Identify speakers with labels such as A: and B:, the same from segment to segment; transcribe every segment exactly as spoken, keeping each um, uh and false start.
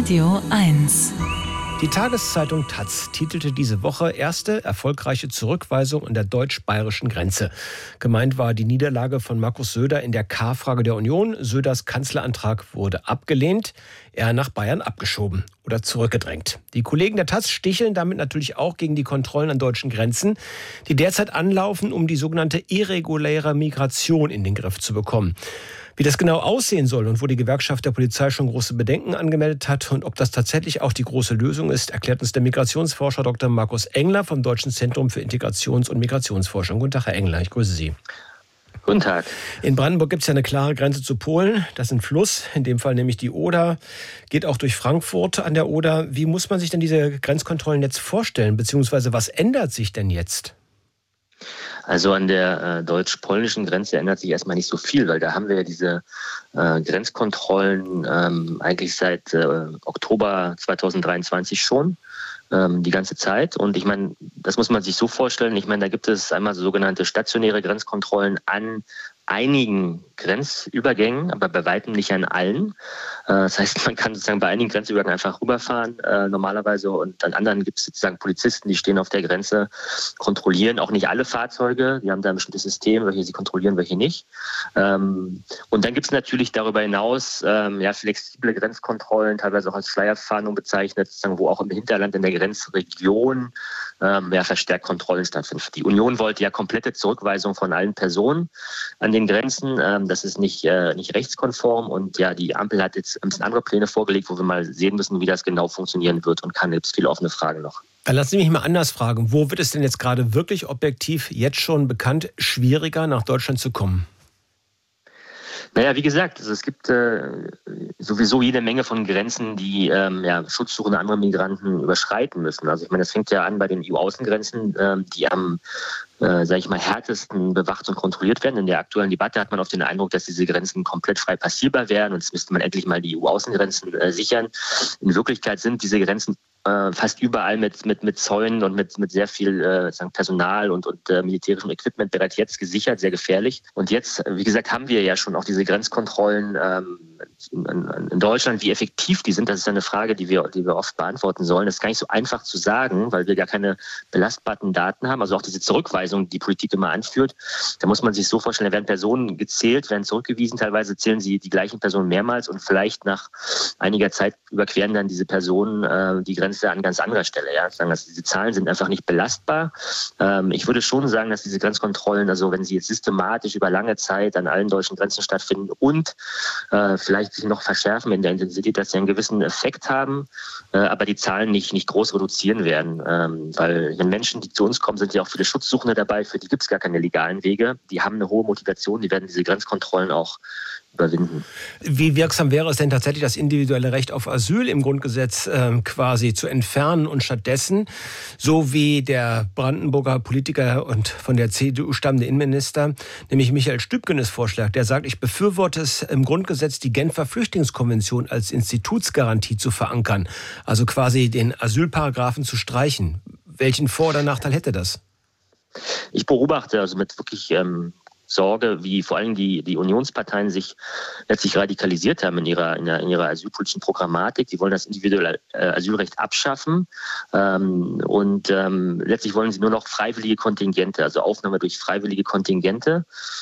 A: Radio eins.
B: Die Tageszeitung taz titelte diese Woche erste erfolgreiche Zurückweisung an der deutsch-bayerischen Grenze. Gemeint war die Niederlage von Markus Söder in der K-Frage der Union. Söders Kanzlerantrag wurde abgelehnt, er nach Bayern abgeschoben oder zurückgedrängt. Die Kollegen der taz sticheln damit natürlich auch gegen die Kontrollen an deutschen Grenzen, die derzeit anlaufen, um die sogenannte irreguläre Migration in den Griff zu bekommen. Wie das genau aussehen soll und wo die Gewerkschaft der Polizei schon große Bedenken angemeldet hat und ob das tatsächlich auch die große Lösung ist, erklärt uns der Migrationsforscher Doktor Markus Engler vom Deutschen Zentrum für Integrations- und Migrationsforschung. Guten Tag, Herr Engler, ich grüße Sie.
C: Guten Tag.
B: In Brandenburg gibt es ja eine klare Grenze zu Polen. Das ist ein Fluss, in dem Fall nämlich die Oder, geht auch durch Frankfurt an der Oder. Wie muss man sich denn diese Grenzkontrollen jetzt vorstellen, beziehungsweise was ändert sich denn jetzt?
C: Also an der äh, deutsch-polnischen Grenze ändert sich erstmal nicht so viel, weil da haben wir ja diese äh, Grenzkontrollen ähm, eigentlich seit äh, Oktober zweitausenddreiundzwanzig schon, ähm, die ganze Zeit. Und ich meine, das muss man sich so vorstellen, ich meine, da gibt es einmal so sogenannte stationäre Grenzkontrollen an einigen Grenzübergängen, aber bei weitem nicht an allen. Das heißt, man kann sozusagen bei einigen Grenzübergängen einfach rüberfahren äh, normalerweise und an anderen gibt es sozusagen Polizisten, die stehen auf der Grenze, kontrollieren auch nicht alle Fahrzeuge, die haben da ein bestimmtes System, welche sie kontrollieren, welche nicht. Ähm, und dann gibt es natürlich darüber hinaus ähm, ja, flexible Grenzkontrollen, teilweise auch als Schleierfahndung bezeichnet, sozusagen, wo auch im Hinterland in der Grenzregion ähm, ja, verstärkt Kontrollen stattfinden. Die Union wollte ja komplette Zurückweisung von allen Personen an den Grenzen. Ähm, das ist nicht, äh, nicht rechtskonform und ja, die Ampel hat jetzt ein bisschen andere Pläne vorgelegt, wo wir mal sehen müssen, wie das genau funktionieren wird und kann. Gibt es viele offene Fragen noch.
B: Dann lassen Sie mich mal anders fragen. Wo wird es denn jetzt gerade wirklich objektiv jetzt schon bekannt schwieriger, nach Deutschland zu kommen?
C: Naja, wie gesagt, also es gibt äh, sowieso jede Menge von Grenzen, die ähm, ja, schutzsuchende andere Migranten überschreiten müssen. Also ich meine, das fängt ja an bei den E U-Außengrenzen, äh, die am äh, sage ich mal, härtesten bewacht und kontrolliert werden. In der aktuellen Debatte hat man oft den Eindruck, dass diese Grenzen komplett frei passierbar wären und jetzt müsste man endlich mal die E U-Außengrenzen äh, sichern. In Wirklichkeit sind diese Grenzen äh, fast überall mit, mit, mit Zäunen und mit, mit sehr viel äh, sagen Personal und, und äh, militärischem Equipment bereits jetzt gesichert, sehr gefährlich. Und jetzt, wie gesagt, haben wir ja schon auch diese Grenzkontrollen ähm, in, in Deutschland. Wie effektiv die sind, das ist eine Frage, die wir, die wir oft beantworten sollen. Das ist gar nicht so einfach zu sagen, weil wir gar keine belastbaren Daten haben. Also auch diese Zurückweisung, die die Politik immer anführt, da muss man sich so vorstellen, da werden Personen gezählt, werden zurückgewiesen, teilweise zählen sie die gleichen Personen mehrmals und vielleicht nach einiger Zeit überqueren dann diese Personen äh, die Grenze an ganz anderer Stelle. Ja? Sagen, also diese Zahlen sind einfach nicht belastbar. Ähm, ich würde schon sagen, dass diese Grenzkontrollen, also wenn sie jetzt systematisch über lange Zeit an allen deutschen Grenzen stattfinden und äh, vielleicht sich noch verschärfen in der Intensität, dass sie einen gewissen Effekt haben, äh, aber die Zahlen nicht, nicht groß reduzieren werden. Ähm, weil wenn Menschen, die zu uns kommen, sind ja auch viele Schutzsuchende dabei, für die gibt es gar keine legalen Wege. Die haben eine hohe Motivation, die werden diese Grenzkontrollen auch überwinden.
B: Wie wirksam wäre es denn tatsächlich, das individuelle Recht auf Asyl im Grundgesetz äh, quasi zu entfernen und stattdessen, so wie der Brandenburger Politiker und von der C D U stammende Innenminister, nämlich Michael Stübgen es vorschlägt, der sagt, ich befürworte es im Grundgesetz, die Genfer Flüchtlingskonvention als Institutsgarantie zu verankern, also quasi den Asylparagraphen zu streichen. Welchen Vor- oder Nachteil hätte das?
C: Ich beobachte also mit wirklich ähm, Sorge, wie vor allem die, die Unionsparteien sich letztlich radikalisiert haben in ihrer, in, der, in ihrer asylpolitischen Programmatik. Die wollen das individuelle äh, Asylrecht abschaffen ähm, und ähm, letztlich wollen sie nur noch freiwillige Kontingente, also Aufnahme durch freiwillige Kontingente.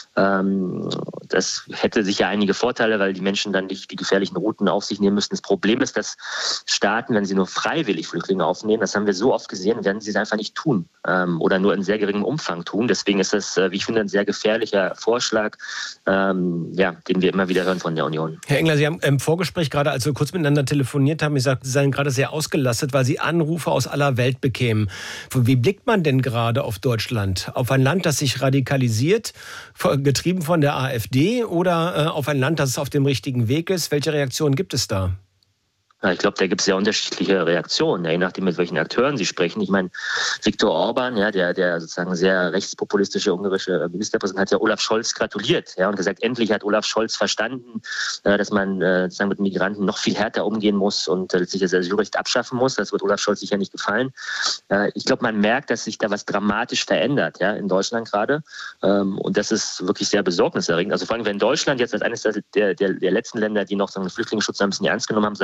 C: Ähm, das hätte sicher einige Vorteile, weil die Menschen dann nicht die gefährlichen Routen auf sich nehmen müssen. Das Problem ist, dass Staaten, wenn sie nur freiwillig Flüchtlinge aufnehmen, das haben wir so oft gesehen, werden sie es einfach nicht tun ähm, oder nur in sehr geringem Umfang tun. Deswegen ist das, äh, wie ich finde, ein sehr gefährlicher Vorschlag, ähm, ja, den wir immer wieder hören von der Union.
B: Herr Engler, Sie haben im Vorgespräch gerade, als wir kurz miteinander telefoniert haben, gesagt, Sie seien gerade sehr ausgelastet, weil Sie Anrufe aus aller Welt bekämen. Wie blickt man denn gerade auf Deutschland? Auf ein Land, das sich radikalisiert, getrieben von der AfD, oder äh, auf ein Land, das auf dem richtigen Weg ist? Welche Reaktionen gibt es da?
C: Ja, ich glaube, da gibt es sehr unterschiedliche Reaktionen, ja, je nachdem, mit welchen Akteuren Sie sprechen. Ich meine, Viktor Orban, ja, der, der sozusagen sehr rechtspopulistische ungarische Ministerpräsident, hat ja Olaf Scholz gratuliert, ja, und gesagt, endlich hat Olaf Scholz verstanden, äh, dass man äh, sozusagen mit Migranten noch viel härter umgehen muss und äh, letztlich das Asylrecht abschaffen muss. Das wird Olaf Scholz sicher nicht gefallen. Äh, ich glaube, man merkt, dass sich da was dramatisch verändert, ja, in Deutschland gerade. Ähm, und das ist wirklich sehr besorgniserregend. Also vor allem, wenn Deutschland jetzt als eines der, der, der letzten Länder, die noch so einen Flüchtlingsschutz ein bisschen ernst genommen haben, sagen, ja, wir nehmen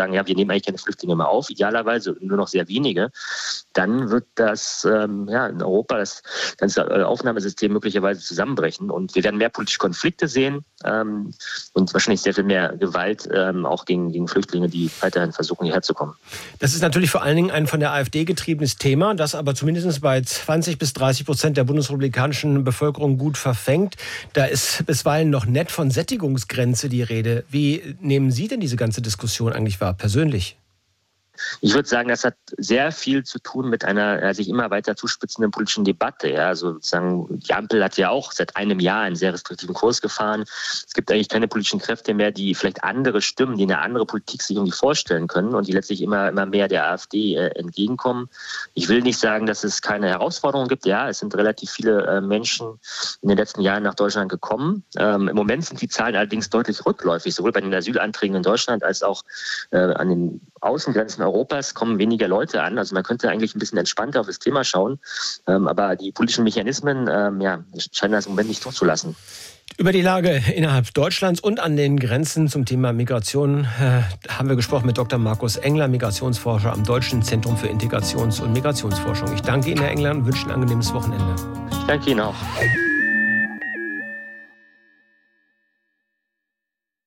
C: eigentlich keine Flüchtlinge mehr auf, idealerweise nur noch sehr wenige, dann wird das ähm, ja, in Europa das ganze Aufnahmesystem möglicherweise zusammenbrechen und wir werden mehr politische Konflikte sehen ähm, und wahrscheinlich sehr viel mehr Gewalt ähm, auch gegen, gegen Flüchtlinge, die weiterhin versuchen, hierher zu kommen.
B: Das ist natürlich vor allen Dingen ein von der AfD getriebenes Thema, das aber zumindest bei zwanzig bis dreißig Prozent der bundesrepublikanischen Bevölkerung gut verfängt. Da ist bisweilen noch nett von Sättigungsgrenze die Rede. Wie nehmen Sie denn diese ganze Diskussion eigentlich wahr, persönlich?
C: Ich würde sagen, das hat sehr viel zu tun mit einer äh, sich immer weiter zuspitzenden politischen Debatte. Ja? Also sozusagen, die Ampel hat ja auch seit einem Jahr einen sehr restriktiven Kurs gefahren. Es gibt eigentlich keine politischen Kräfte mehr, die vielleicht andere Stimmen, die eine andere Politik sich irgendwie vorstellen können und die letztlich immer, immer mehr der AfD äh, entgegenkommen. Ich will nicht sagen, dass es keine Herausforderungen gibt. Ja, es sind relativ viele äh, Menschen in den letzten Jahren nach Deutschland gekommen. Ähm, Im Moment sind die Zahlen allerdings deutlich rückläufig, sowohl bei den Asylanträgen in Deutschland als auch äh, an den Außengrenzen Europas kommen weniger Leute an. Also man könnte eigentlich ein bisschen entspannter auf das Thema schauen. Ähm, aber die politischen Mechanismen ähm, ja, scheinen das im Moment nicht zuzulassen.
B: Über die Lage innerhalb Deutschlands und an den Grenzen zum Thema Migration äh, haben wir gesprochen mit Doktor Markus Engler, Migrationsforscher am Deutschen Zentrum für Integrations- und Migrationsforschung. Ich danke Ihnen, Herr Engler, und wünsche ein angenehmes Wochenende.
C: Ich danke Ihnen auch.